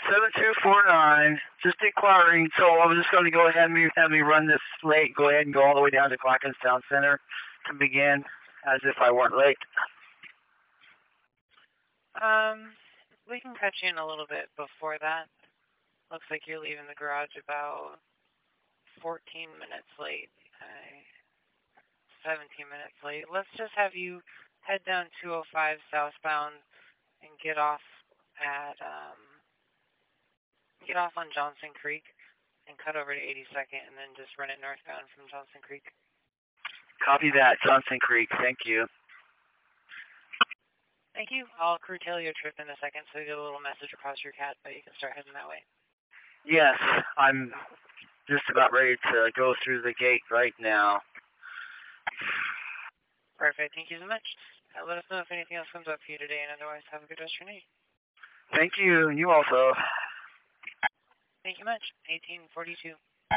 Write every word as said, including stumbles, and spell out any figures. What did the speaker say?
seven two four nine. Just inquiring. So I was just going to go ahead and me- have me run this late. Go ahead and go all the way down to Clackamas Town Center to begin, as if I weren't late. Um, we can cut you in a little bit before that. Looks like you're leaving the garage about fourteen minutes late. Okay. seventeen minutes late. Let's just have you head down two oh five southbound and get off at, um, get off on Johnson Creek and cut over to eighty-second and then just run it northbound from Johnson Creek. Copy that, Johnson Creek. Thank you. Thank you. I'll curtail your trip in a second so you get a little message across your cat, but you can start heading that way. Yes, I'm just about ready to go through the gate right now. Perfect. Thank you so much. Uh, let us know if anything else comes up for you today, and otherwise have a good rest of your night. Thank you. You also. Thank you much. eighteen forty-two.